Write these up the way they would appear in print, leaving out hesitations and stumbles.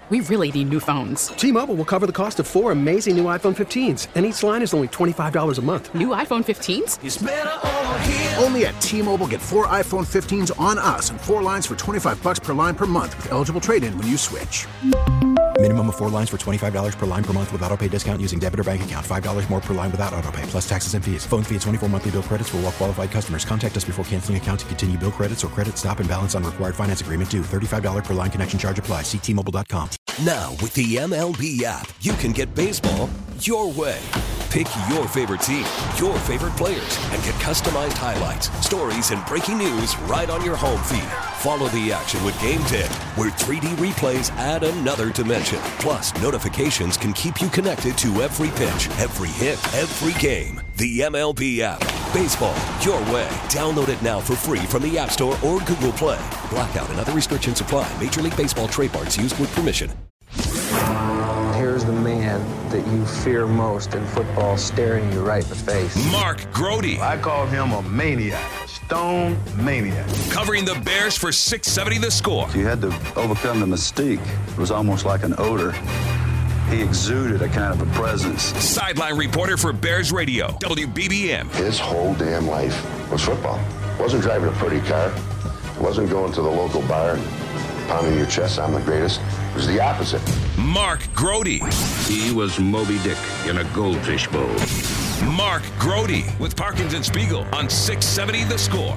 We really need new phones. T-Mobile will cover the cost of 4 amazing new iPhone 15s, and each line is only $25 a month. New iPhone 15s? It's better over here. Only at T-Mobile, get 4 iPhone 15s on us and 4 lines for $25 per line per month with eligible trade-in when you switch. Minimum of 4 lines for $25 per line per month with autopay discount using debit or bank account. $5 more per line without autopay, plus taxes and fees. Phone fee at 24 monthly bill credits for well-qualified customers. Contact us before canceling account to continue bill credits or credit stop and balance on required finance agreement due. $35 per line connection charge applies. See T-Mobile.com. Now, with the MLB app, you can get baseball your way. Pick your favorite team, your favorite players, and get customized highlights, stories, and breaking news right on your home feed. Follow the action with Game Day, where 3D replays add another dimension. Plus, notifications can keep you connected to every pitch, every hit, every game. The MLB app. Baseball your way. Download it now for free from the App Store or Google Play. Blackout and other restrictions apply. Major League Baseball trademarks used with permission. Here's the man that you fear most in football staring you right in the face. Mark Grote. I call him a maniac, a stone maniac. Covering the Bears for 670 The Score. You had to overcome the mystique. It was almost like an odor. He exuded a kind of a presence. Sideline reporter for Bears Radio, WBBM. His whole damn life was football. Wasn't driving a pretty car. Wasn't going to the local bar and pounding your chest, I'm the greatest. It was the opposite. Mark Grote. He was Moby Dick in a goldfish bowl. Mark Grote with Parkins and Spiegel on 670 The Score.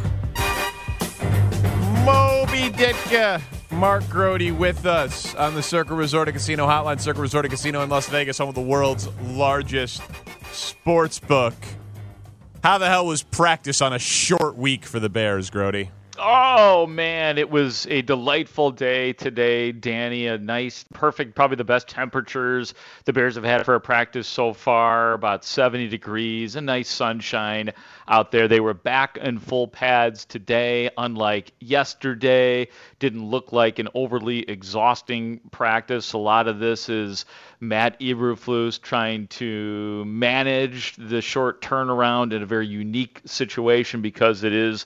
Moby Dick. Mark Grote with us on the Circa Resort and Casino Hotline. Circa Resort and Casino in Las Vegas, home of the world's largest sports book. How the hell was practice on a short week for the Bears, Grote? Oh, man, it was a delightful day today, Danny. A nice, perfect, probably the best temperatures the Bears have had for a practice so far, about 70 degrees, a nice sunshine out there. They were back in full pads today, unlike yesterday. Didn't look like an overly exhausting practice. A lot of this is Matt Eberflus trying to manage the short turnaround in a very unique situation because it is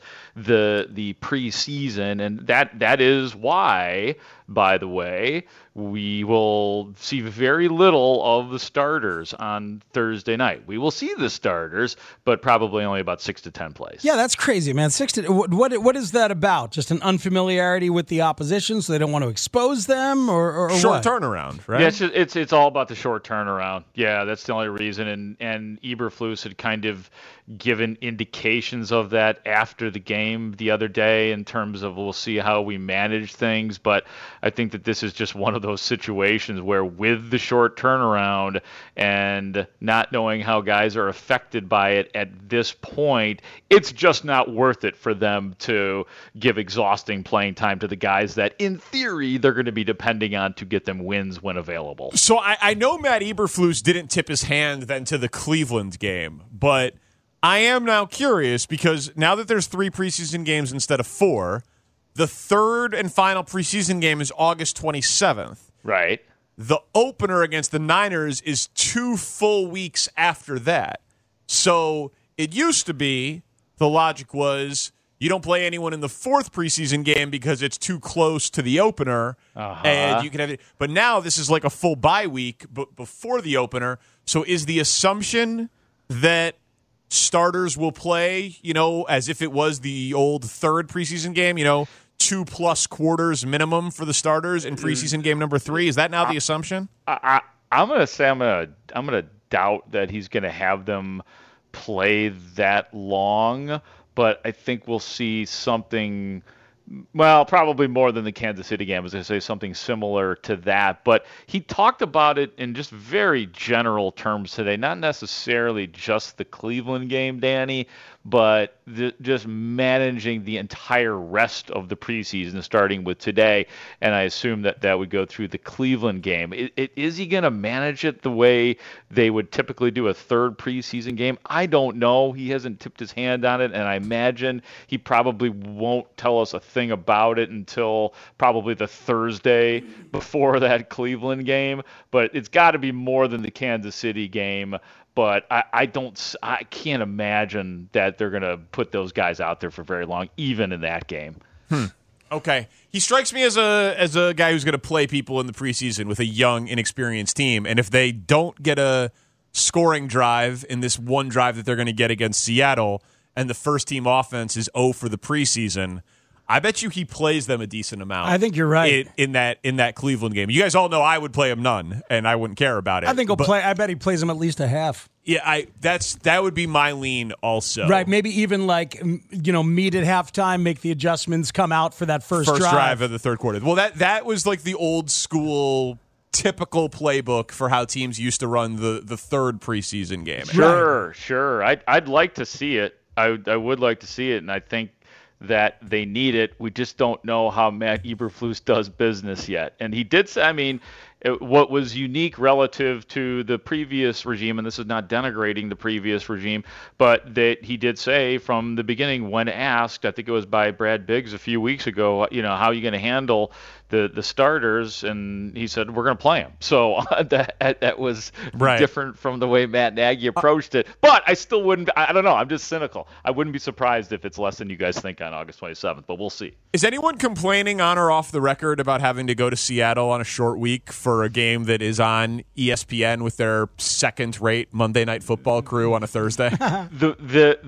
the preseason, and that is why, by the way, we will see very little of the starters on Thursday night. We will see the starters, but probably only about 6 to 10 plays. Yeah, that's crazy, man. What is that about? Just an unfamiliarity with the opposition, so they don't want to expose them, or short what? Turnaround, right? Yeah, it's all about the short turnaround. Yeah, that's the only reason. And Eberflus had kind of given indications of that after the game the other day in terms of we'll see how we manage things. But I think that this is just one of those situations where with the short turnaround and not knowing how guys are affected by it at this point, it's just not worth it for them to give exhausting playing time to the guys that in theory they're going to be depending on to get them wins when available. So I know Matt Eberflus didn't tip his hand then to the Cleveland game, but I am now curious because now that there's 3 preseason games instead of 4, the third and final preseason game is August 27th. Right. The opener against the Niners is 2 full weeks after that. So it used to be, the logic was, you don't play anyone in the 4th preseason game because it's too close to the opener, and you can have it. But now this is like a full bye week before the opener. So is the assumption that starters will play, as if it was the old 3rd preseason game, 2+ quarters minimum for the starters in preseason game number 3? Is that now the assumption? I'm going to say I'm going to doubt that he's going to have them play that long, but I think we'll see something. Well, probably more than the Kansas City game. I was going to say something similar to that. But he talked about it in just very general terms today, not necessarily just the Cleveland game, Danny, but just managing the entire rest of the preseason, starting with today. And I assume that would go through the Cleveland game. Is he going to manage it the way they would typically do a 3rd preseason game? I don't know. He hasn't tipped his hand on it, and I imagine he probably won't tell us a thing about it until probably the Thursday before that Cleveland game. But it's got to be more than the Kansas City game. But I can't imagine that they're going to put those guys out there for very long, even in that game. Okay. He strikes me as a guy who's going to play people in the preseason with a young, inexperienced team. And if they don't get a scoring drive in this one drive that they're going to get against Seattle, and the first-team offense is 0 for the preseason, I bet you he plays them a decent amount. I think you're right. In that Cleveland game. You guys all know I would play him none, and I wouldn't care about it. I think he'll play. I bet he plays him at least a half. Yeah, that would be my lean also. Right, maybe even meet at halftime, make the adjustments, come out for that first drive of the third quarter. Well, that was like the old school typical playbook for how teams used to run the third preseason game. Sure. I'd like to see it. I would like to see it, and I think that they need it. We just don't know how Matt Eberflus does business yet. And he did say, what was unique relative to the previous regime, and this is not denigrating the previous regime, but that he did say from the beginning when asked, I think it was by Brad Biggs a few weeks ago, how are you going to handle the starters? And he said, we're going to play them. So that was different from the way Matt Nagy approached it. But I still wouldn't, I don't know, I'm just cynical. I wouldn't be surprised if it's less than you guys think on August 27th, but we'll see. Is anyone complaining on or off the record about having to go to Seattle on a short week for a game that is on ESPN with their second-rate Monday Night Football crew on a Thursday? The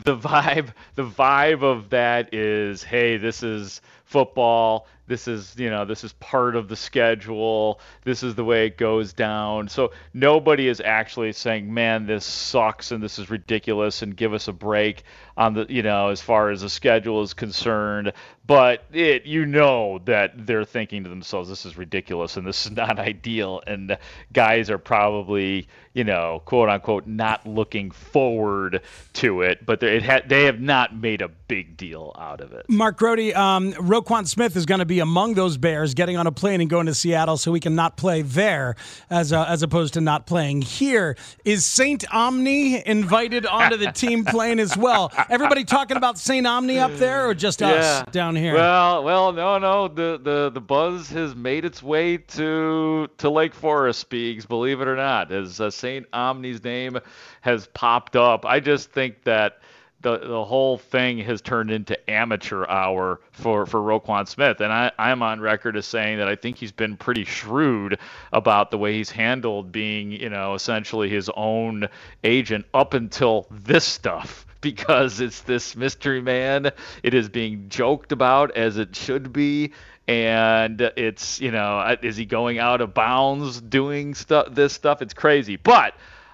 vibe of that is, hey, this is football. This is part of the schedule. This is the way it goes down. So nobody is actually saying, man, this sucks and this is ridiculous and give us a break on the, as far as the schedule is concerned. But that they're thinking to themselves, this is ridiculous and this is not ideal. And guys are probably, quote unquote, not looking forward to it. But they have not made a big deal out of it. Mark Grote, Roquan Smith is going to be among those Bears getting on a plane and going to Seattle so he can not play there as opposed to not playing here. Is St. Omni invited onto the team plane as well? Everybody talking about St. Omni up there or just us down here? Well, no. The buzz has made its way to Lake Forest Speaks, believe it or not, as St. Omni's name has popped up. I just think that the whole thing has turned into amateur hour for Roquan Smith. And I'm on record as saying that I think he's been pretty shrewd about the way he's handled being, essentially his own agent up until this stuff. Because it's this mystery man. It is being joked about as it should be. And it's, is he going out of bounds doing this stuff? It's crazy. But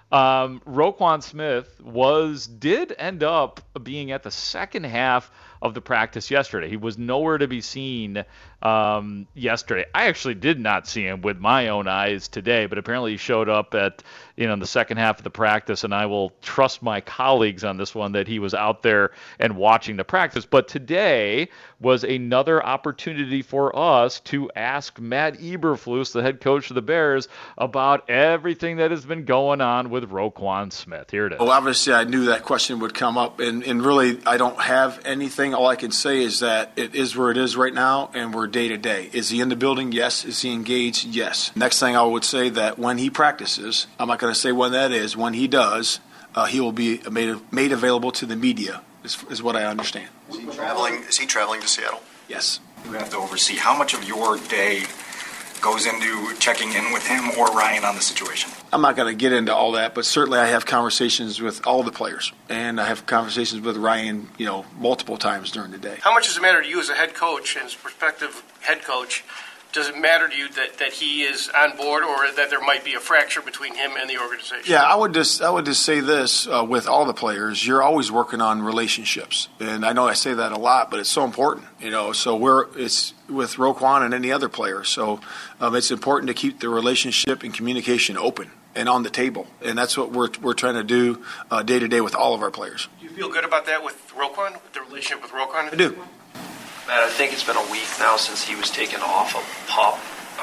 Roquan Smith did end up being at the second half of the practice yesterday. He was nowhere to be seen yesterday. I actually did not see him with my own eyes today, but apparently he showed up at the second half of the practice, and I will trust my colleagues on this one that he was out there and watching the practice. But today was another opportunity for us to ask Matt Eberflus, the head coach of the Bears, about everything that has been going on with Roquan Smith. Here it is. Well, obviously I knew that question would come up, and really I don't have anything. All I can say is that it is where it is right now, and we're day to day. Is he in the building? Yes. Is he engaged? Yes. Next thing I would say that when he practices, I'm not going to say when that is, when he does, he will be made available to the media, is what I understand. Is he traveling to Seattle? Yes. You have to oversee how much of your day goes into checking in with him or Ryan on the situation. I'm not going to get into all that, but certainly I have conversations with all the players, and I have conversations with Ryan, multiple times during the day. How much does it matter to you as a head coach and as a prospective head coach? Does it matter to you that he is on board, or that there might be a fracture between him and the organization? Yeah, I would just say this with all the players: you're always working on relationships, and I know I say that a lot, but it's so important. So it's with Roquan and any other player. So it's important to keep the relationship and communication open and on the table, and that's what we're trying to do day to day with all of our players. Do you feel good about that with Roquan, with the relationship with Roquan? I do. Matt, I think it's been a week now since he was taken off of PUP.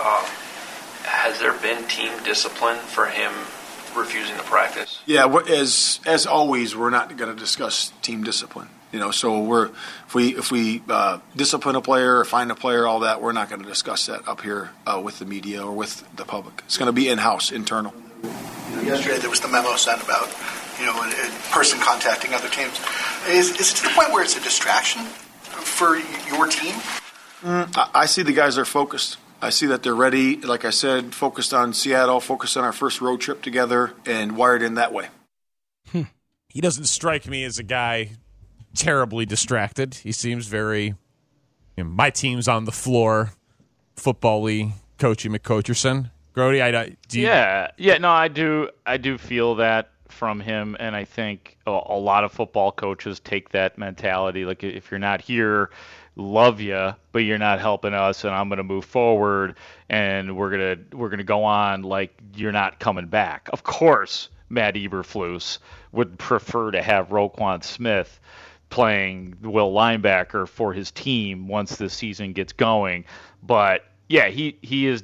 Has there been team discipline for him refusing to practice? Yeah, as always, we're not going to discuss team discipline. So if we discipline a player or find a player, all that, we're not going to discuss that up here with the media or with the public. It's going to be in-house, internal. Yesterday there was the memo sent about a person contacting other teams. Is it to the point where it's a distraction for your team? I see the guys are focused. I see that they're ready, like I said, focused on Seattle, focused on our first road trip together, and wired in that way. He doesn't strike me as a guy terribly distracted. He seems very, my team's on the floor, football-y, Coachy McCoacherson. Grody, I do feel that from him, and I think a lot of football coaches take that mentality. Like, if you're not here, love you, but you're not helping us, and I'm going to move forward, and we're gonna go on like you're not coming back. Of course, Matt Eberflus would prefer to have Roquan Smith playing will linebacker for his team once the season gets going, but yeah, he is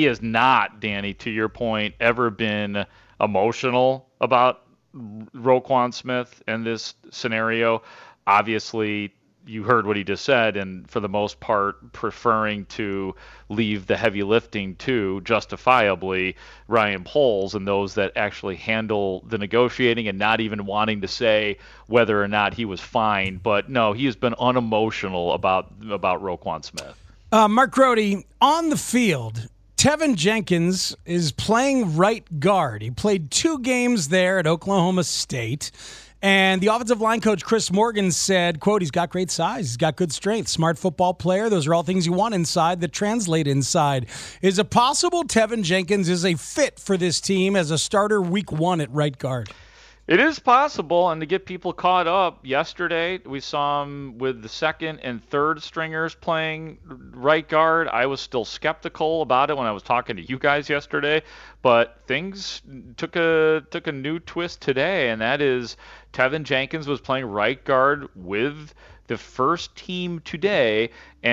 not, Danny, to your point, ever been emotional about Roquan Smith in this scenario. Obviously, you heard what he just said, and for the most part, preferring to leave the heavy lifting to, justifiably, Ryan Poles and those that actually handle the negotiating, and not even wanting to say whether or not he was fine. But no, he has been unemotional about Roquan Smith. Mark Grody, on the field, Tevin Jenkins is playing right guard. He played 2 games there at Oklahoma State. And the offensive line coach, Chris Morgan, said, quote, he's got great size, he's got good strength, smart football player. Those are all things you want inside that translate inside. Is it possible Tevin Jenkins is a fit for this team as a starter week 1 at right guard? It is possible, and to get people caught up, yesterday we saw him with the second and third stringers playing right guard. I was still skeptical about it when I was talking to you guys yesterday, but things took a new twist today, and that is Tevin Jenkins was playing right guard with the first team today,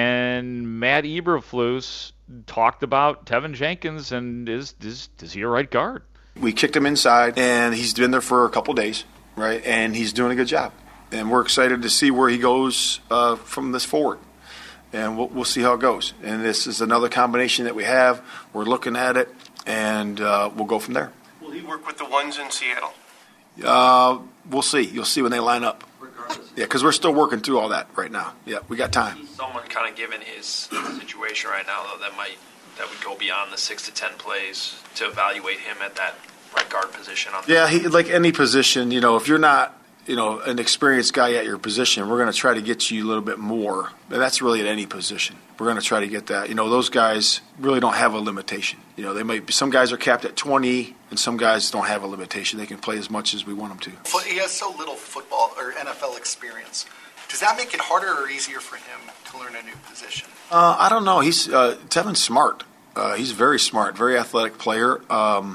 and Matt Eberflus talked about Tevin Jenkins, and is he a right guard? We kicked him inside, and he's been there for a couple days, right? And he's doing a good job. And we're excited to see where he goes from this forward. And we'll see how it goes. And this is another combination that we have. We're looking at it, and we'll go from there. Will he work with the ones in Seattle? We'll see. You'll see when they line up. Regardless. Yeah, because we're still working through all that right now. Yeah, we got time. Someone kind of given his situation right now, though, that would go beyond the 6 to 10 plays to evaluate him at that right guard position. Like any position, if you're not, an experienced guy at your position, we're going to try to get you a little bit more. And that's really at any position. We're going to try to get that. Those guys really don't have a limitation. They might be, some guys are capped at 20, and some guys don't have a limitation. They can play as much as we want them to. He has so little football or NFL experience. Does that make it harder or easier for him to learn a new position? I don't know. He's Tevin's smart. He's very smart, very athletic player. And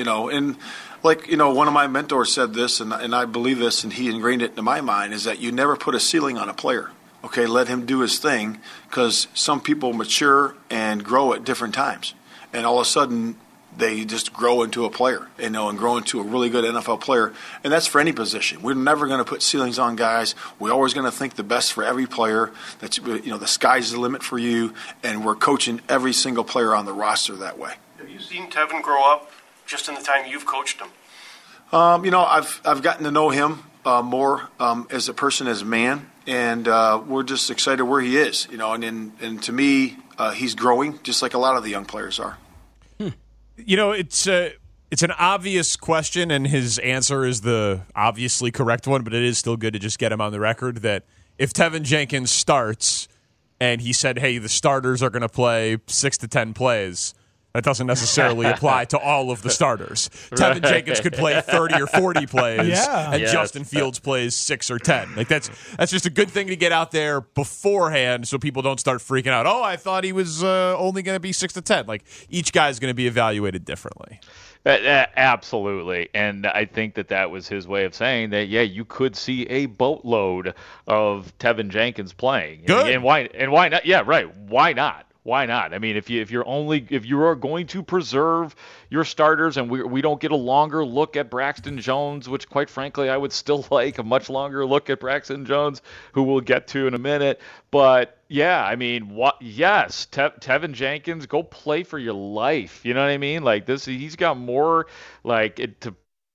one of my mentors said this, and I believe this, and he ingrained it into my mind, is that you never put a ceiling on a player. Okay, let him do his thing, because some people mature and grow at different times, and all of a sudden they just grow into a player, and grow into a really good NFL player. And that's for any position. We're never going to put ceilings on guys. We're always going to think the best for every player. That's, the sky's the limit for you, and we're coaching every single player on the roster that way. Have you seen Tevin grow up just in the time you've coached him? I've gotten to know him more as a person, as a man, and we're just excited where he is. And to me, he's growing just like a lot of the young players are. It's an obvious question, and his answer is the obviously correct one, but it is still good to just get him on the record that if Tevin Jenkins starts and he said, hey, the starters are going to play 6 to 10 plays, that doesn't necessarily apply to all of the starters. Tevin Jenkins could play 30 or 40 plays, and Justin Fields plays 6 or 10. Like that's just a good thing to get out there beforehand, so people don't start freaking out. Oh, I thought he was only going to be 6 to 10. Like each guy's going to be evaluated differently. Absolutely, and I think that was his way of saying that. Yeah, you could see a boatload of Tevin Jenkins playing. Good. And why not? Yeah, right. Why not? Why not? I mean, if you are going to preserve your starters, and we don't get a longer look at Braxton Jones, which quite frankly I would still like a much longer look at Braxton Jones, who we'll get to in a minute. But yeah, I mean, yes, Tevin Jenkins, go play for your life. You know what I mean? Like this, he's got more to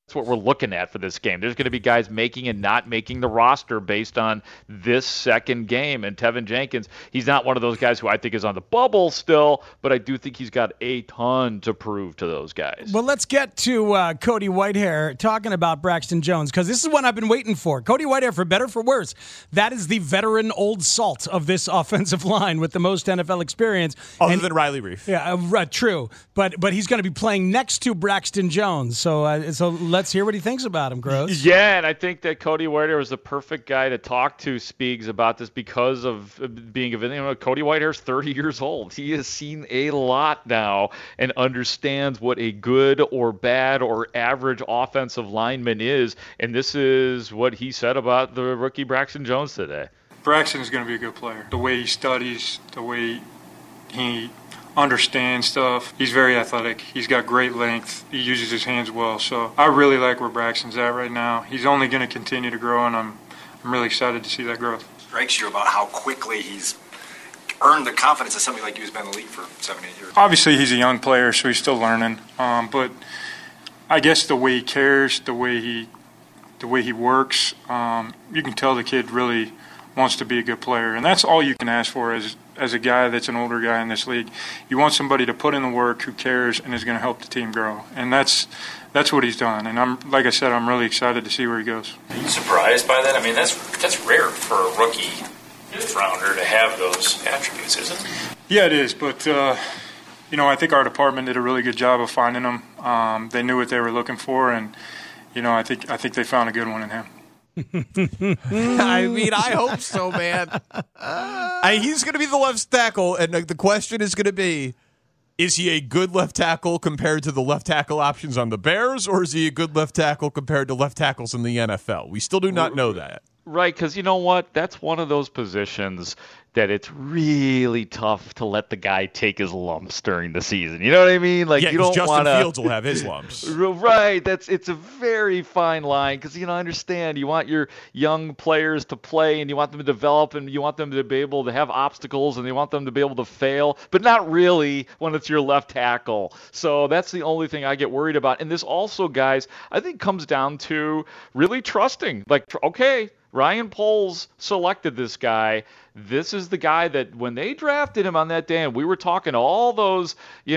That's what we're looking at for this game. There's going to be guys making and not making the roster based on this second game. And Tevin Jenkins, he's not one of those guys who I think is on the bubble still, but I do think he's got a ton to prove to those guys. Well, let's get to Cody Whitehair talking about Braxton Jones, because this is one I've been waiting for. Cody Whitehair, for better or for worse, that is the veteran old salt of this offensive line with the most NFL experience. Other than Riley Reif. Yeah, true. But he's going to be playing next to Braxton Jones. So let's hear what he thinks about him, Gross. Yeah, and I think that Cody Whitehair was the perfect guy to talk to, Speaks, about this because of being Cody Whitehair's 30 years old. He has seen a lot now and understands what a good or bad or average offensive lineman is, and this is what he said about the rookie Braxton Jones today. Braxton is going to be a good player. The way he studies, the way he understands stuff. He's very athletic. He's got great length. He uses his hands well. So I really like where Braxton's at right now. He's only going to continue to grow, and I'm really excited to see that growth. Strikes you about how quickly he's earned the confidence of somebody like you who's been in the league for 7-8 years. Obviously, he's a young player, so he's still learning. But I guess the way he cares, the way he works, you can tell the kid really wants to be a good player, and that's all you can ask for as a guy that's an older guy in this league. You want somebody to put in the work, who cares, and is going to help the team grow, and that's what he's done. And like I said, I'm really excited to see where he goes. Are you surprised by that? I mean, that's rare for a rookie fifth-rounder to have those attributes, isn't it? Yeah, it is, but I think our department did a really good job of finding them. They knew what they were looking for, and I think they found a good one in him. I mean, I hope so, man. He's going to be the left tackle, and the question is going to be, is he a good left tackle compared to the left tackle options on the Bears, or is he a good left tackle compared to left tackles in the NFL? We still do not know that. Right, because you know what? That's one of those positions that it's really tough to let the guy take his lumps during the season. You know what I mean? Like, you don't Justin Fields will have his lumps. Right. It's a very fine line because, I understand you want your young players to play and you want them to develop and you want them to be able to have obstacles and you want them to be able to fail, but not really when it's your left tackle. So that's the only thing I get worried about. And this also, guys, I think comes down to really trusting. Like, okay, Ryan Poles selected this guy. This is the guy that when they drafted him on that day, and we were talking to all those,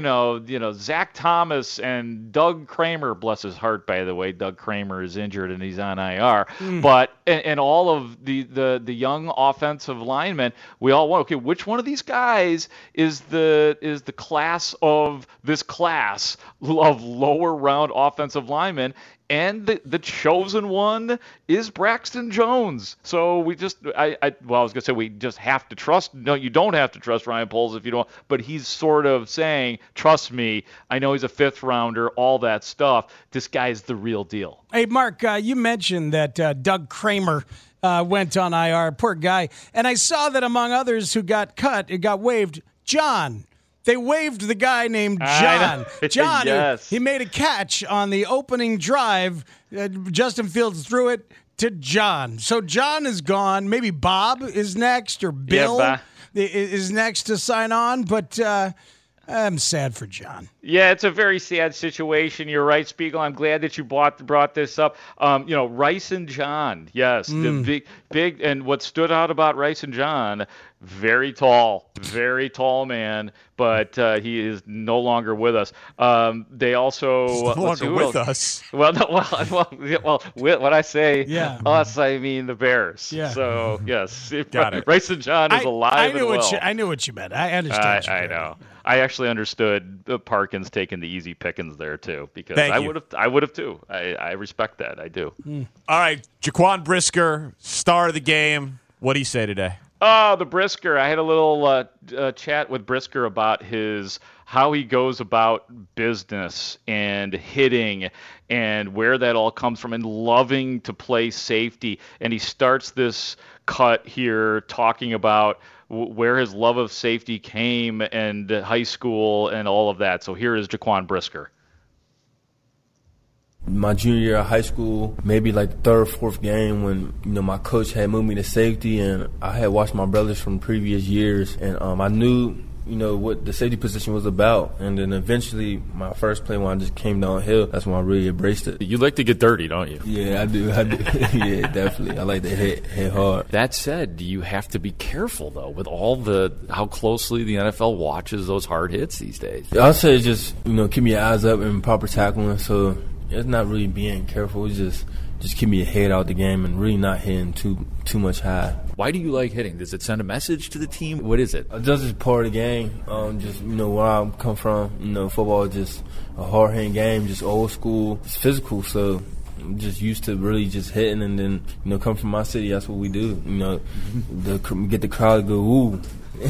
Zach Thomas and Doug Kramer, bless his heart, by the way. Doug Kramer is injured and he's on IR. But and all of the young offensive linemen, we all want, okay, which one of these guys is the class of this class of lower round offensive linemen? And the chosen one is Braxton Jones. So we just, I was going to say we just have to trust. No, you don't have to trust Ryan Poles if you don't. But he's sort of saying, trust me, I know he's a fifth rounder, all that stuff. This guy's the real deal. Hey, Mark, you mentioned that Doug Kramer went on IR. Poor guy. And I saw that among others who got cut, it got waived, John. They waived the guy named John. John, yes. He made a catch on the opening drive. Justin Fields threw it to John. So John is gone. Maybe Bob is next, or Bill is next to sign on. But I'm sad for John. Yeah, it's a very sad situation. You're right, Spiegel. I'm glad that you brought this up. Rice and John. Yes, the big, and what stood out about Rice and John, very tall man, but he is no longer with us. They also no longer with us. Well, when I say us, I mean the Bears. Yeah. So yes, got it. Rice and John is alive. I knew what you meant. I understand. I know. I actually understood Parkins taking the easy pickings there too, because I would have too. I respect that. I do. All right, Jaquan Brisker, star of the game. What did he say today? Oh, the Brisker. I had a little chat with Brisker about how he goes about business and hitting and where that all comes from and loving to play safety. And he starts this cut here talking about where his love of safety came and high school and all of that. So here is Jaquan Brisker. My junior year of high school, maybe like the third or fourth game when, my coach had moved me to safety, and I had watched my brothers from previous years, and I knew what the safety position was about. And then eventually my first play when I just came downhill, that's when I really embraced it. You like to get dirty, don't you? Yeah, I do. Yeah, definitely. I like to hit hard. That said, you have to be careful, though, with how closely the NFL watches those hard hits these days. I'll say just, keep your eyes up and proper tackling. So it's not really being careful. It's just keep your head out the game and really not hitting too much high. Why do you like hitting? Does it send a message to the team? What is it? Just as part of the game. Just, where I come from, football is just a hard-hitting game, just old school. It's physical, so I'm just used to really just hitting and then, come from my city, that's what we do. Get the crowd to go, ooh.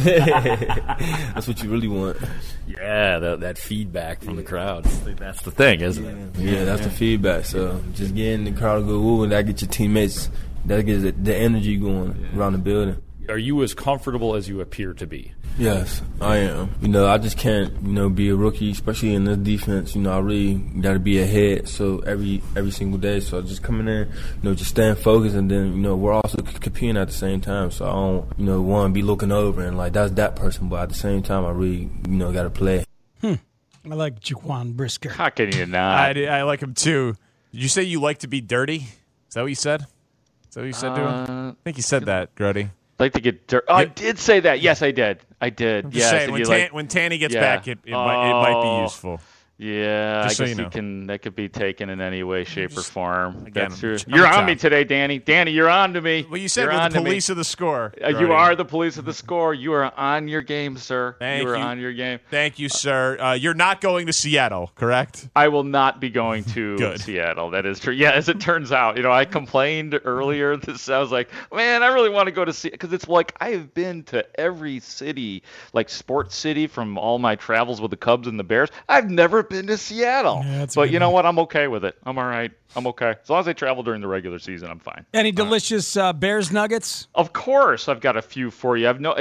That's what you really want. Yeah, that feedback from the crowd. That's the thing, isn't it? Yeah, that's the feedback. So just getting the crowd to go, ooh, and that gets your teammates, that gets the energy going around the building. Are you as comfortable as you appear to be? Yes, I am. I just can't, be a rookie, especially in this defense. I really got to be ahead. So every single day. So just coming in, just staying focused, and then, we're also competing at the same time. So I don't, want to be looking over and like that's that person, but at the same time, I really, got to play. I like Jaquan Brisker. How can you not? I like him too. Did you say you like to be dirty? Is that what you said? Is that what you said to him? I think you said that, Grody. Like to get dirt. Oh, I did say that. Yes, I did. I'm just saying, when Tanny gets back, it might be useful. Yeah, Just I guess that could be taken in any way, shape, or form. Again, you're on me today, Danny. Danny, you're on to me. Well, you said you're the police of the score. You are the police of the score. You are on your game, sir. Thank you. You are on your game. Thank you, sir. You're not going to Seattle, correct? I will not be going to Seattle. That is true. Yeah, as it turns out, I complained earlier. I was like, man, I really want to go to Seattle because it's like I have been to every city, like sports city, from all my travels with the Cubs and the Bears. I've never been to Seattle. Yeah, but you know what? I'm okay with it. I'm all right. I'm okay. As long as I travel during the regular season, I'm fine. Any delicious Bears nuggets? Of course. I've got a few for you. I've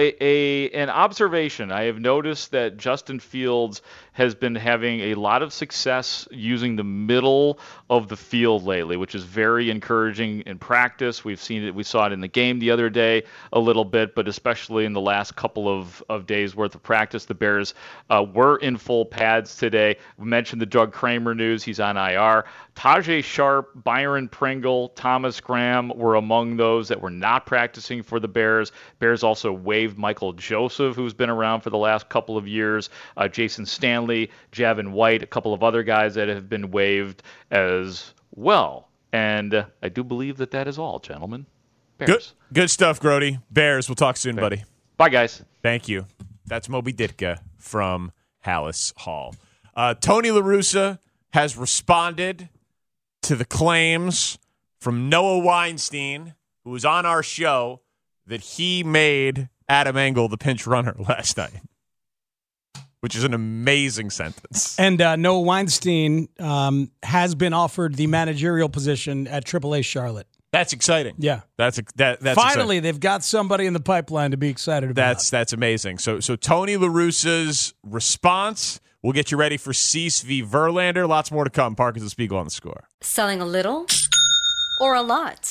an observation. I have noticed that Justin Fields has been having a lot of success using the middle of the field lately, which is very encouraging in practice. We've seen it. We saw it in the game the other day a little bit, but especially in the last couple of days worth of practice. The Bears were in full pads today. We mentioned the Doug Kramer news. He's on IR. Tajay Sharp, Byron Pringle, Thomas Graham were among those that were not practicing for the Bears. Bears also waived Michael Joseph, who's been around for the last couple of years, Jason Stanley, Javin White, a couple of other guys that have been waived as well. And I do believe that is all, gentlemen. Bears. Good stuff, Grody. Bears, we'll talk soon, buddy. Bye, guys. Thank you. That's Moby Ditka from Hallis Hall. Tony La Russa has responded to the claims from Noah Weinstein, who was on our show, that he made Adam Engel the pinch runner last night, which is an amazing sentence. And Noah Weinstein has been offered the managerial position at AAA Charlotte. That's exciting. Yeah. That's Finally, exciting. They've got somebody in the pipeline to be excited about. That's amazing. So Tony La Russa's response. We'll get you ready for Cease v. Verlander. Lots more to come. Parkins and Spiegel on the Score. Selling a little or a lot?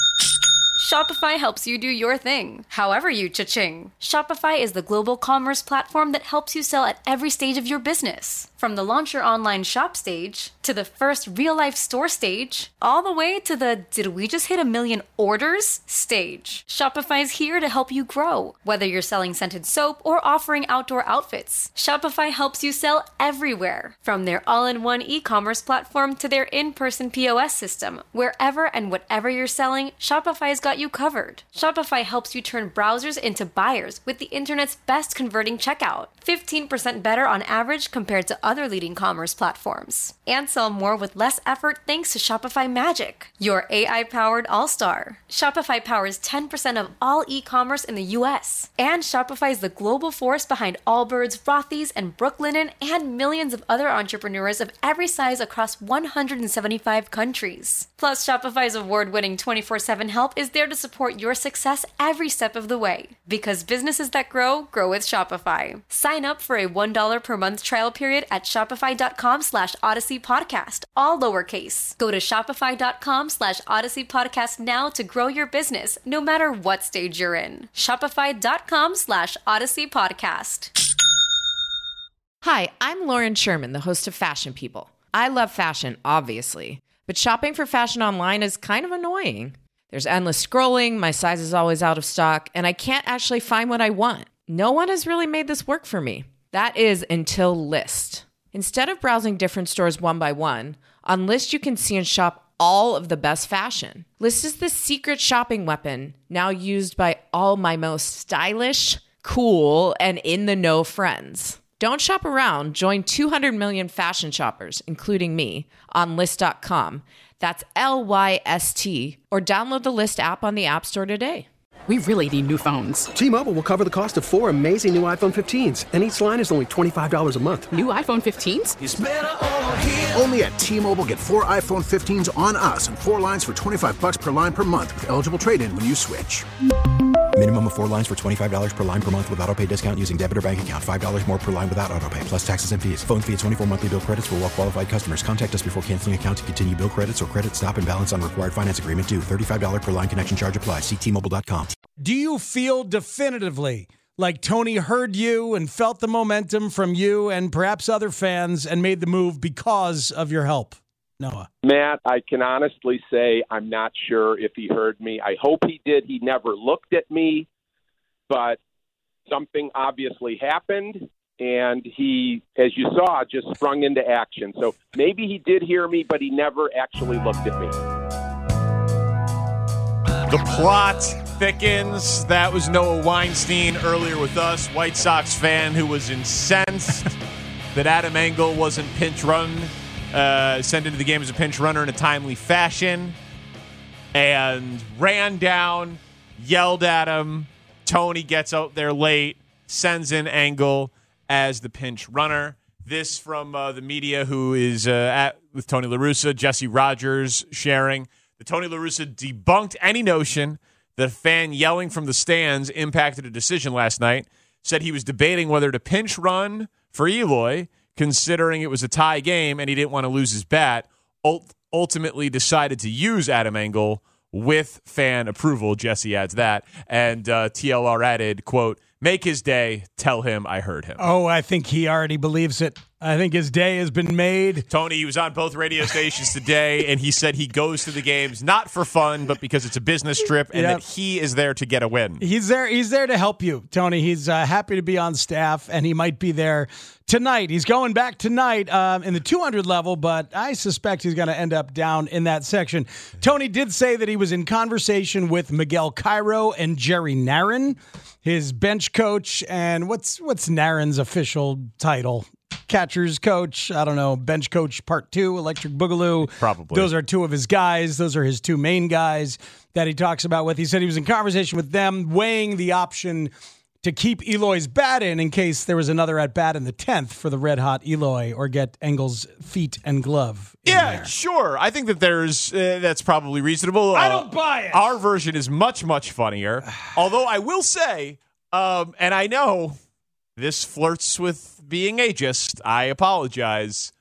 Shopify helps you do your thing, however you cha-ching. Shopify is the global commerce platform that helps you sell at every stage of your business. From the launch your online shop stage, to the first real-life store stage, all the way to the did we just hit 1 million orders stage. Shopify's here to help you grow. Whether you're selling scented soap or offering outdoor outfits, Shopify helps you sell everywhere. From their all-in-one e-commerce platform to their in-person POS system, wherever and whatever you're selling, Shopify's got you covered. Shopify helps you turn browsers into buyers with the internet's best converting checkout. 15% better on average compared to other leading commerce platforms. And sell more with less effort thanks to Shopify Magic, your AI-powered all-star. Shopify powers 10% of all e-commerce in the U.S. And Shopify is the global force behind Allbirds, Rothy's, and Brooklinen, and millions of other entrepreneurs of every size across 175 countries. Plus, Shopify's award-winning 24/7 help is there to support your success every step of the way. Because businesses that grow with Shopify. Sign up for a $1 per month trial period at shopify.com/Odyssey Podcast, all lowercase. Go to shopify.com/Odyssey Podcast now to grow your business, no matter what stage you're in. Shopify.com/Odyssey Podcast. Hi, I'm Lauren Sherman, the host of Fashion People. I love fashion, obviously, but shopping for fashion online is kind of annoying. There's endless scrolling, my size is always out of stock, and I can't actually find what I want. No one has really made this work for me. That is until Lyst. Instead of browsing different stores one by one, on Lyst you can see and shop all of the best fashion. Lyst is the secret shopping weapon now used by all my most stylish, cool, and in-the-know friends. Don't shop around. Join 200 million fashion shoppers, including me, on Lyst.com. That's LYST. Or download the Lyst app on the App Store today. We really need new phones. T-Mobile will cover the cost of 4 amazing new iPhone 15s, and each line is only $25 a month. New iPhone 15s? It's better over here. Only at T-Mobile, get 4 iPhone 15s on us and 4 lines for $25 per line per month with eligible trade-in when you switch. Minimum of 4 lines for $25 per line per month with autopay discount using debit or bank account. $5 more per line without autopay, plus taxes and fees. Phone fee at 24 monthly bill credits for well-qualified customers. Contact us before canceling account to continue bill credits or credit stop and balance on required finance agreement due. $35 per line connection charge applies. See T-Mobile.com. Do you feel definitively like Tony heard you and felt the momentum from you and perhaps other fans and made the move because of your help? Noah. Matt, I can honestly say I'm not sure if he heard me. I hope he did. He never looked at me, but something obviously happened, and he, as you saw, just sprung into action. So maybe he did hear me, but he never actually looked at me. The plot thickens. That was Noah Weinstein earlier with us, White Sox fan who was incensed that Adam Engel wasn't sent into the game as a pinch runner in a timely fashion, and ran down, yelled at him. Tony gets out there late, sends in Engel as the pinch runner. This from the media who is with Tony La Russa, Jesse Rogers sharing. The Tony La Russa debunked any notion that a fan yelling from the stands impacted a decision last night, said he was debating whether to pinch run for Eloy, considering it was a tie game and he didn't want to lose his bat, ultimately decided to use Adam Engel with fan approval. Jesse adds that. And TLR added, quote, "Make his day. Tell him I heard him." Oh, I think he already believes it. I think his day has been made. Tony, he was on both radio stations today, and he said he goes to the games not for fun, but because it's a business trip, and that he is there to get a win. He's there to help you, Tony. He's happy to be on staff, and he might be there tonight. He's going back tonight in the 200 level, but I suspect he's going to end up down in that section. Tony did say that he was in conversation with Miguel Cairo and Jerry Narron, his bench coach, and what's Narron's official title? Catcher's coach, I don't know, bench coach part 2, Electric Boogaloo. Probably. Those are 2 of his guys. Those are his 2 main guys that he talks about with. He said he was in conversation with them, weighing the option to keep Eloy's bat in case there was another at-bat in the 10th for the red-hot Eloy, or get Engel's feet and glove in there. Sure. I think that that's probably reasonable. I don't buy it. Our version is much, much funnier. Although I will say, and I know this flirts with being ageist, I apologize.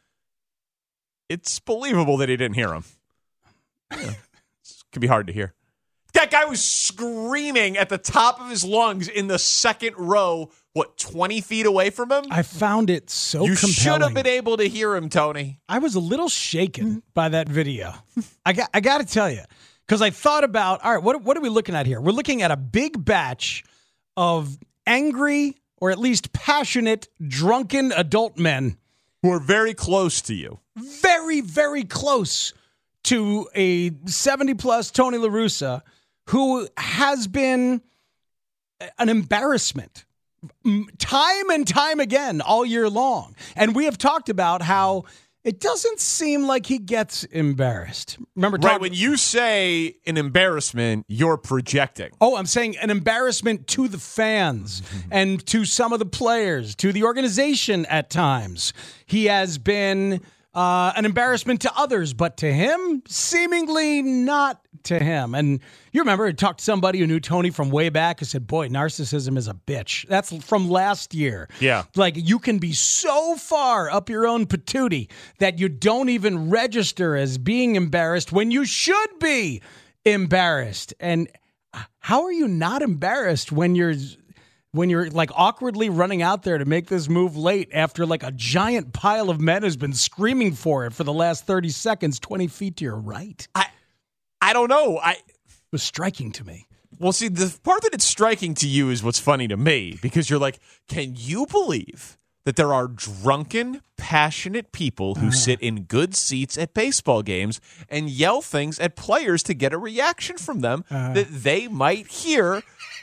It's believable that he didn't hear him. Yeah. It could be hard to hear. That guy was screaming at the top of his lungs in the second row, 20 feet away from him? I found it so You compelling. should have been able to hear him, Tony. I was a little shaken by that video. I got to tell you, because I thought about, all right, what are we looking at here? We're looking at a big batch of angry, or at least passionate, drunken adult men who are very close to you. Very, very close to a 70-plus Tony La Russa, who has been an embarrassment time and time again all year long. And we have talked about how it doesn't seem like he gets embarrassed. Remember, right, when you say an embarrassment, you're projecting. Oh, I'm saying an embarrassment to the fans and to some of the players, to the organization at times. He has been an embarrassment to others, but to him, seemingly not to him. And you remember, I talked to somebody who knew Tony from way back who said, boy, narcissism is a bitch. That's from last year. Yeah. Like, you can be so far up your own patootie that you don't even register as being embarrassed when you should be embarrassed. And how are you not embarrassed when you're when you're like awkwardly running out there to make this move late after like a giant pile of men has been screaming for it for the last 30 seconds, 20 feet to your right. I don't know. It was striking to me. Well, see, the part that it's striking to you is what's funny to me, because you're like, can you believe that there are drunken, passionate people who sit in good seats at baseball games and yell things at players to get a reaction from them that they might hear?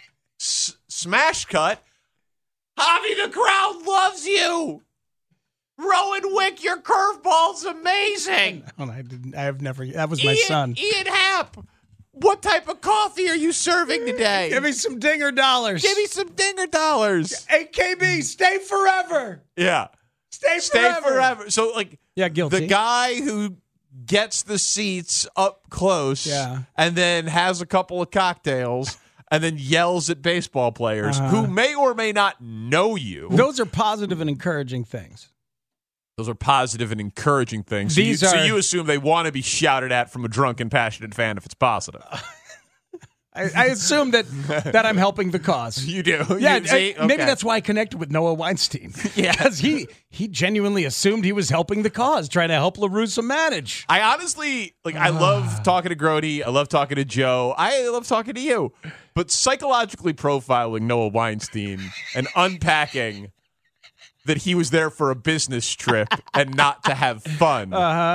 Smash cut. Javi, the crowd loves you. Rowan Wick, your curveball's amazing. I have never. That was my son. Ian Happ. What type of coffee are you serving today? Give me some dinger dollars. Give me some dinger dollars. Hey, KB, stay forever. Yeah. Stay forever. So, like, guilty. The guy who gets the seats up close and then has a couple of cocktails and then yells at baseball players who may or may not know you. Those are positive and encouraging things. Those are positive and encouraging things. So you assume they want to be shouted at from a drunken, passionate fan if it's positive. I assume that I'm helping the cause. You do? Yeah, Okay. maybe that's why I connected with Noah Weinstein. Yeah. Because he genuinely assumed he was helping the cause, trying to help La Russa manage. I honestly, I love talking to Grody. I love talking to Joe. I love talking to you. But psychologically profiling Noah Weinstein and unpacking that he was there for a business trip and not to have fun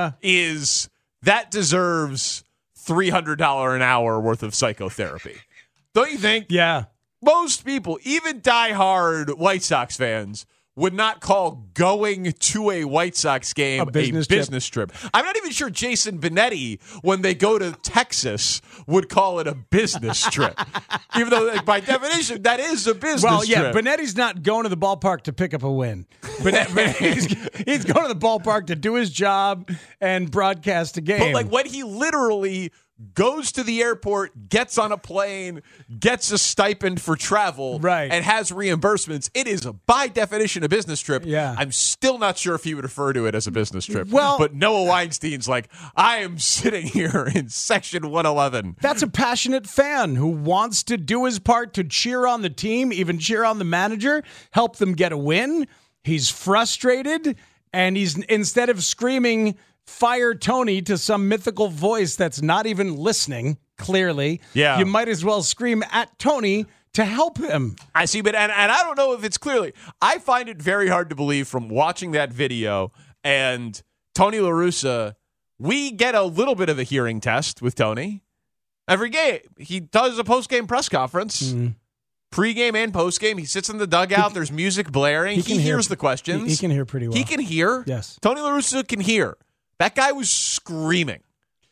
that deserves $300 an hour worth of psychotherapy. Don't you think? Yeah. Most people, even diehard White Sox fans, would not call going to a White Sox game a business trip. I'm not even sure Jason Benetti, when they go to Texas, would call it a business trip. Even though, by definition, that is a business trip. Well, yeah, Benetti's not going to the ballpark to pick up a win. He's going to the ballpark to do his job and broadcast a game. But when he literally goes to the airport, gets on a plane, gets a stipend for travel, and has reimbursements, it is, by definition, a business trip. Yeah. I'm still not sure if he would refer to it as a business trip. Well, but Noah Weinstein's like, I am sitting here in Section 111. That's a passionate fan who wants to do his part to cheer on the team, even cheer on the manager, help them get a win. He's frustrated, and he's, instead of screaming fire Tony to some mythical voice that's not even listening, clearly, you might as well scream at Tony to help him. I see, but and I don't know if it's clearly. I find it very hard to believe from watching that video and Tony La Russa, we get a little bit of a hearing test with Tony. Every game, he does a post-game press conference. Pre-game and post-game, he sits in the dugout. There's music blaring. He hears the questions. He can hear pretty well. He can hear. Yes. Tony La Russa can hear. That guy was screaming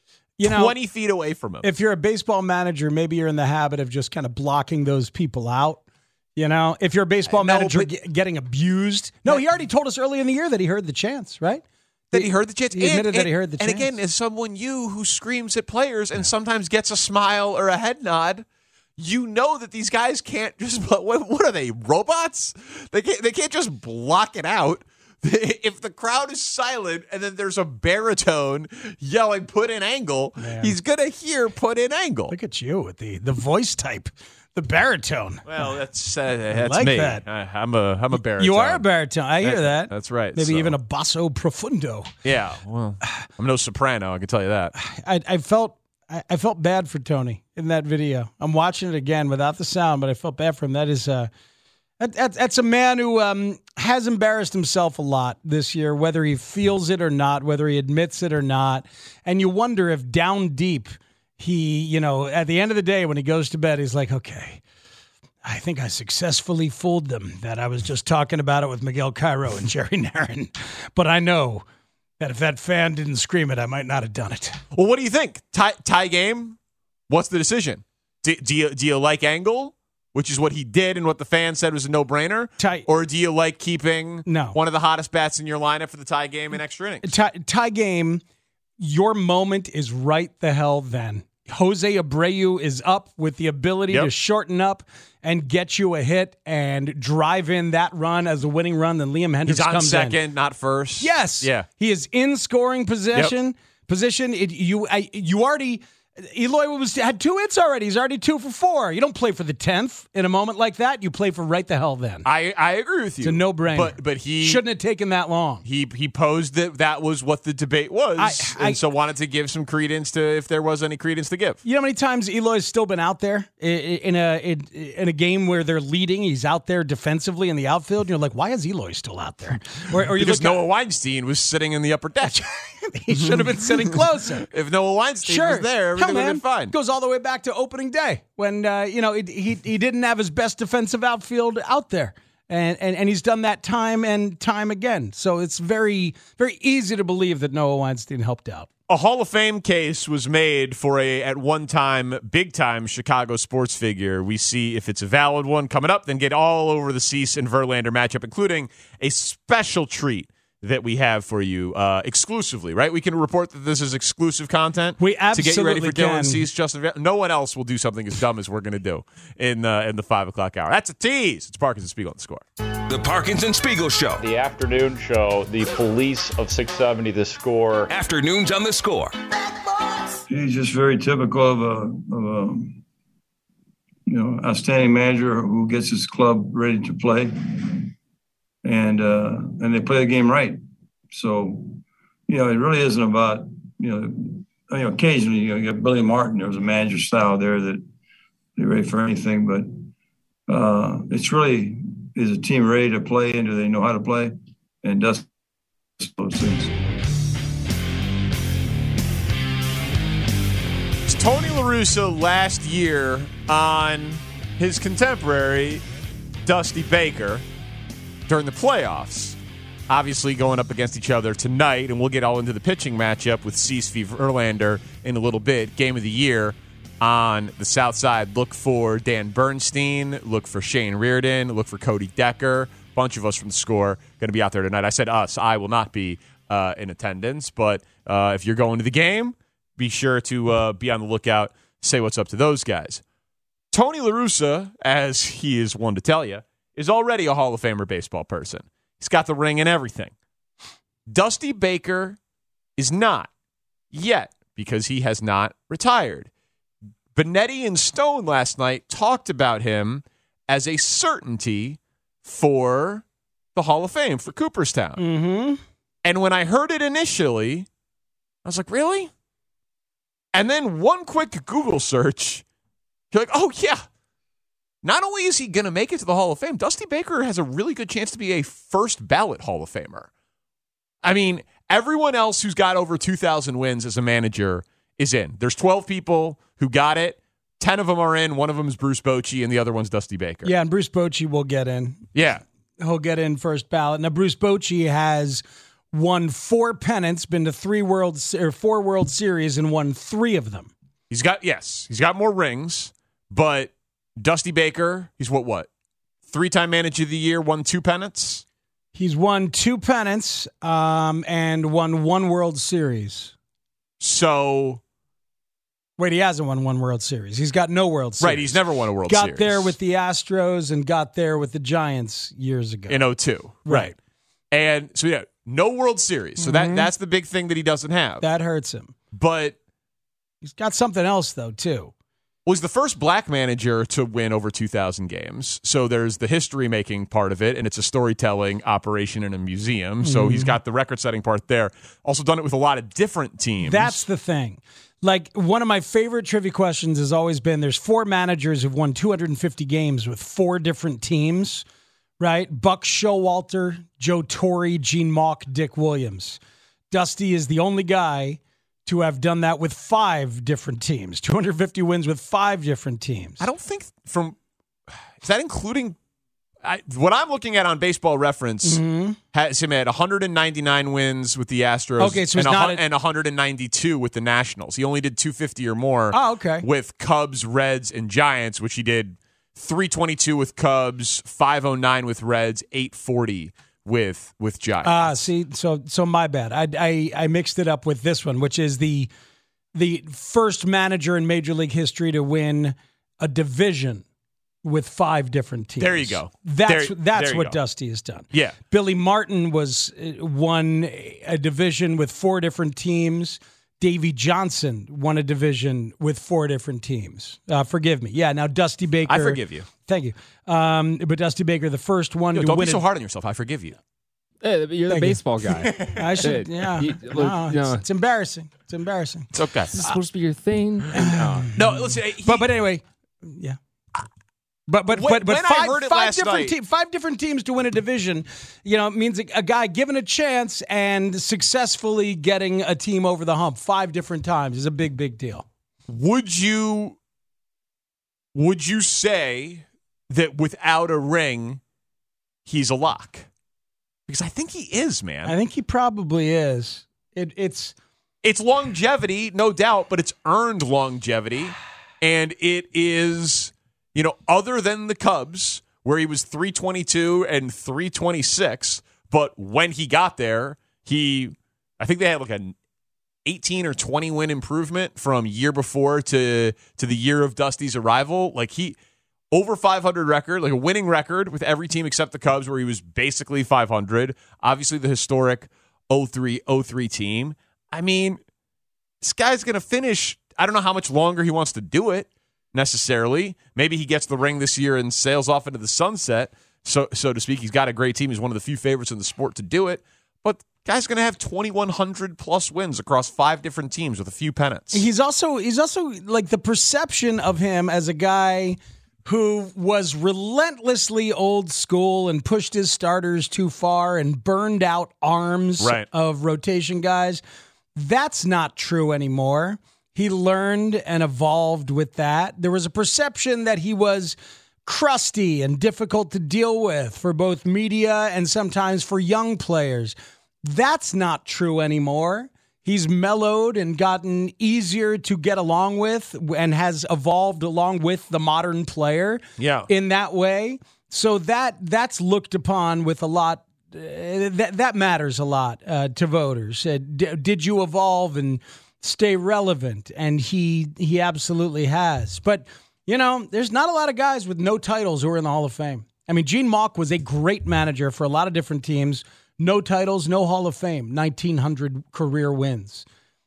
20 feet away from him. If you're a baseball manager, maybe you're in the habit of just kind of blocking those people out. If you're a baseball manager getting abused. No, he already told us early in the year that he heard the chants, right? That he heard the chants. He admitted that he heard the chants. And again, as someone who screams at players and sometimes gets a smile or a head nod, you know that these guys can't just, what are they, robots? They can't just block it out. If the crowd is silent and then there's a baritone yelling put in angle, he's going to hear put in angle. Look at you with the voice type, the baritone. Well, that's like me. That. I'm a baritone. You are a baritone. I hear that. That's right. Maybe even a basso profundo. Yeah, well, I'm no soprano, I can tell you that. I felt bad for Tony in that video. I'm watching it again without the sound, but I felt bad for him. That is That's a man who has embarrassed himself a lot this year, whether he feels it or not, whether he admits it or not. And you wonder if down deep, he, at the end of the day, when he goes to bed, he's like, okay, I think I successfully fooled them that I was just talking about it with Miguel Cairo and Jerry Narron. But I know that if that fan didn't scream it, I might not have done it. Well, what do you think? Tie game? What's the decision? Do you like Angle? Which is what he did and what the fans said was a no-brainer? Or do you like keeping one of the hottest bats in your lineup for the tie game in extra innings? Tie game, your moment is right the hell then. Jose Abreu is up with the ability to shorten up and get you a hit and drive in that run as a winning run. Then Liam Hendricks comes in. He's on second, not first. Yes. Yeah. He is in scoring position. You already... Eloy had 2 hits already. He's already 2 for 4. You don't play for the 10th in a moment like that. You play for right the hell then. I agree with you. It's a no-brainer. But he shouldn't have taken that long. He posed that was what the debate was, and so wanted to give some credence to if there was any credence to give. You know how many times Eloy's still been out there in a game where they're leading? He's out there defensively in the outfield, and you're like, why is Eloy still out there? Or you because Noah Weinstein was sitting in the upper deck. He should have been sitting closer. If Noah Weinstein was there, everything would have been fine. Goes all the way back to opening day when he didn't have his best defensive outfield out there, and he's done that time and time again. So it's very, very easy to believe that Noah Weinstein helped out. A Hall of Fame case was made for at one time, big-time Chicago sports figure. We see if it's a valid one coming up, then get all over the Cease and Verlander matchup, including a special treat that we have for you exclusively, right? We can report that this is exclusive content. We absolutely to get you ready for can. Dylan Cease, Justin. No one else will do something as dumb as we're going to do in the 5 o'clock hour. That's a tease. It's Parkins and Spiegel on the Score. The Parkins and Spiegel Show. The afternoon show, the police of 670, The Score. Afternoons on The Score. He's just very typical of a outstanding manager who gets his club ready to play. And they play the game right. So, it really isn't about, occasionally you get Billy Martin. There was a manager style there that they're ready for anything. But it's really, is a team ready to play and do they know how to play? And does those things. It's Tony La Russa last year on his contemporary, Dusty Baker, during the playoffs, obviously going up against each other tonight, and we'll get all into the pitching matchup with Cease v. Verlander in a little bit. Game of the year on the South Side. Look for Dan Bernstein, look for Shane Reardon, look for Cody Decker. A bunch of us from The Score going to be out there tonight. I said us. I will not be in attendance, but if you're going to the game, be sure to be on the lookout. Say what's up to those guys. Tony La Russa, as he is one to tell you, is already a Hall of Famer baseball person. He's got the ring and everything. Dusty Baker is not yet because he has not retired. Benetti and Stone last night talked about him as a certainty for the Hall of Fame for Cooperstown. Mm-hmm. And when I heard it initially, I was like, really? And then one quick Google search, you're like, oh, yeah. Not only is he going to make it to the Hall of Fame, Dusty Baker has a really good chance to be a first ballot Hall of Famer. I mean, everyone else who's got over 2,000 wins as a manager is in. There's 12 people who got it. 10 of them are in. One of them is Bruce Bochy, and the other one's Dusty Baker. Yeah, and Bruce Bochy will get in. Yeah. He'll get in first ballot. Now, Bruce Bochy has won 4 pennants, been to 4 World Series, and won 3 of them. He's got more rings, but Dusty Baker, he's what? 3-time manager of the year, won 2 pennants? He's won 2 pennants and won 1 World Series. So... Wait, he hasn't won 1 World Series. He's got no World Series. Right, he's never won a World Series. Got there with the Astros and got there with the Giants years ago. In 2002. Right. And so, yeah, no World Series. So that's the big thing that he doesn't have. That hurts him. But... he's got something else, though, too. Was the first black manager to win over 2,000 games. So there's the history-making part of it, and it's a storytelling operation in a museum. So he's got the record-setting part there. Also done it with a lot of different teams. That's the thing. Like, one of my favorite trivia questions has always been, there's 4 managers who've won 250 games with 4 different teams, right? Buck Showalter, Joe Torre, Gene Mauch, Dick Williams. Dusty is the only guy to have done that with 5 different teams. 250 wins with 5 different teams. I don't think is that including what I'm looking at on Baseball Reference has him at 199 wins with the Astros. Okay, so and 192 with the Nationals. He only did 250 or more. Oh, okay. With Cubs, Reds, and Giants, which he did 322 with Cubs, 509 with Reds, 840 with Giants. See, so my bad. I mixed it up with this one, which is the first manager in Major League history to win a division with 5 different teams. There you go. That's there you what go. Dusty has done. Yeah. Billy Martin won a division with 4 different teams. Davey Johnson won a division with 4 different teams. Forgive me. Yeah, now Dusty Baker. I forgive you. Thank you. But Dusty Baker, the first one to don't win be so hard on yourself. I forgive you. Hey, you're the baseball guy. I should, yeah. It's embarrassing. It's embarrassing. It's okay. This is supposed to be your thing. No, listen. But anyway, yeah. But when I heard it last night, 5 different teams to win a division, means a guy given a chance and successfully getting a team over the hump 5 different times is a big, big deal. Would you say that without a ring, he's a lock? Because I think he is, man. I think he probably is. It's longevity, no doubt, but it's earned longevity, and it is. Other than the Cubs, where he was 322 and 326, but when he got there, I think they had like an 18 or 20 win improvement from year before to the year of Dusty's arrival. Like over 500 record, like a winning record with every team except the Cubs, where he was basically 500. Obviously, the historic 03 team. I mean, this guy's going to finish. I don't know how much longer he wants to do it. Necessarily. Maybe he gets the ring this year and sails off into the sunset, so to speak. He's got a great team. He's one of the few favorites in the sport to do it. But guy's going to have 2,100 plus wins across 5 different teams with a few pennants. He's also like the perception of him as a guy who was relentlessly old school and pushed his starters too far and burned out arms of rotation guys. That's not true anymore. He learned and evolved with that. There was a perception that he was crusty and difficult to deal with for both media and sometimes for young players. That's not true anymore. He's mellowed and gotten easier to get along with and has evolved along with the modern player in that way. So that's looked upon with a lot. That matters a lot to voters. Did you evolve and stay relevant? And he absolutely has. But, there's not a lot of guys with no titles who are in the Hall of Fame. I mean, Gene Mauch was a great manager for a lot of different teams. No titles, no Hall of Fame, 1,900 career wins.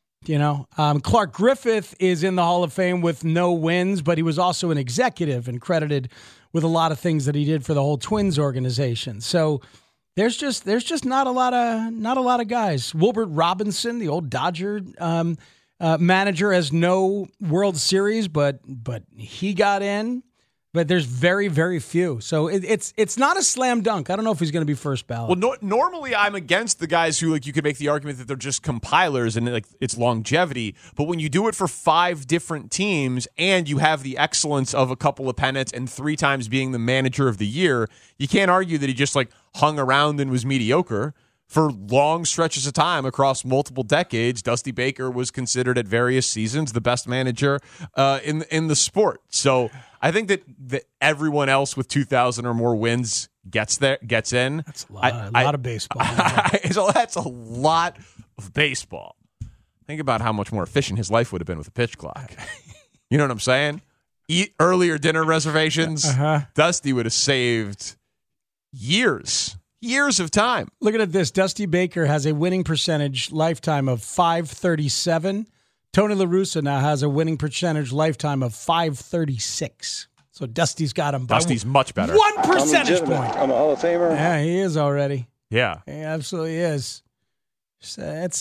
Clark Griffith is in the Hall of Fame with no wins, but he was also an executive and credited with a lot of things that he did for the whole Twins organization. So there's just not a lot of guys. Wilbert Robinson, the old Dodger manager, has no World Series, but he got in. But there's very, very few. So it's not a slam dunk. I don't know if he's going to be first ballot. Well, normally I'm against the guys who you could make the argument that they're just compilers and it's longevity. But when you do it for 5 different teams and you have the excellence of a couple of pennants and 3 times being the manager of the year, you can't argue that he just hung around and was mediocre. For long stretches of time across multiple decades, Dusty Baker was considered at various seasons the best manager in the sport. So I think that everyone else with 2,000 or more wins gets in. That's a lot of baseball. So that's a lot of baseball. Think about how much more efficient his life would have been with a pitch clock. You know what I'm saying? Eat earlier dinner reservations. Dusty would have saved years of time. Looking at this, Dusty Baker has a winning percentage lifetime of .537. Tony La Russa now has a winning percentage lifetime of .536. So Dusty's got him by Dusty's much better. 1 percentage point. I'm a Hall of Famer. Yeah, he is already. Yeah. He absolutely is. It's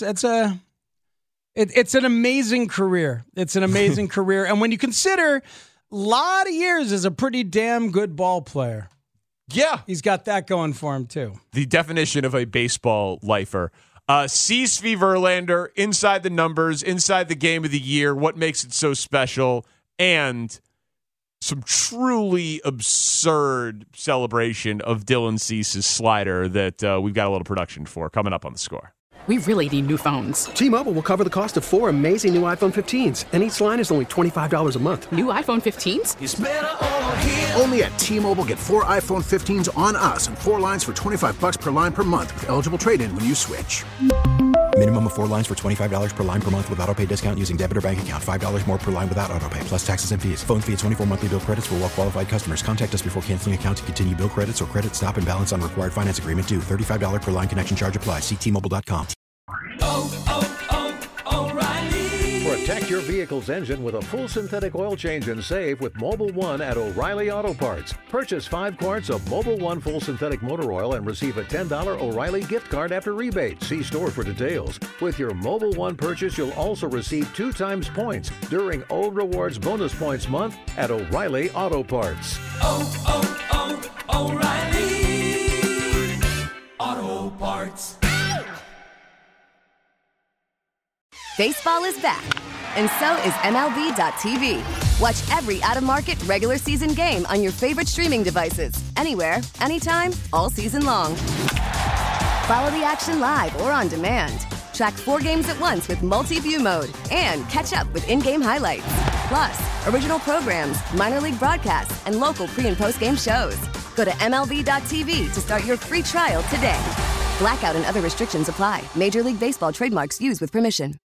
an amazing career. It's an amazing career. And when you consider a lot of years as a pretty damn good ball player. Yeah. He's got that going for him, too. The definition of a baseball lifer. C. Svi Verlander, inside the numbers, inside the game of the year, what makes it so special, and some truly absurd celebration of Dylan Cease's slider that we've got a little production for coming up on The Score. We really need new phones. T-Mobile will cover the cost of 4 amazing new iPhone 15s, and each line is only $25 a month. New iPhone 15s? It's better over here. Only at T-Mobile, get 4 iPhone 15s on us and 4 lines for $25 per line per month with eligible trade-in when you switch. Minimum of 4 lines for $25 per line per month with autopay discount using debit or bank account. $5 more per line without autopay, plus taxes and fees. Phone fee at 24 monthly bill credits for well-qualified customers. Contact us before canceling account to continue bill credits or credit stop and balance on required finance agreement due. $35 per line connection charge applies. See T-Mobile.com. O'Reilly Protect your vehicle's engine with a full synthetic oil change and save with Mobil 1 at O'Reilly Auto Parts. Purchase 5 quarts of Mobil 1 full synthetic motor oil and receive a $10 O'Reilly gift card after rebate. See store for details. With your Mobil 1 purchase, you'll also receive 2 times points during O Rewards Bonus Points Month at O'Reilly Auto Parts. O'Reilly Auto Parts. Baseball is back, and so is MLB.tv. Watch every out-of-market regular season game on your favorite streaming devices, anywhere, anytime, all season long. Follow the action live or on demand. Track 4 games at once with multi-view mode and catch up with in-game highlights. Plus, original programs, minor league broadcasts, and local pre- and post-game shows. Go to MLB.tv to start your free trial today. Blackout and other restrictions apply. Major League Baseball trademarks used with permission.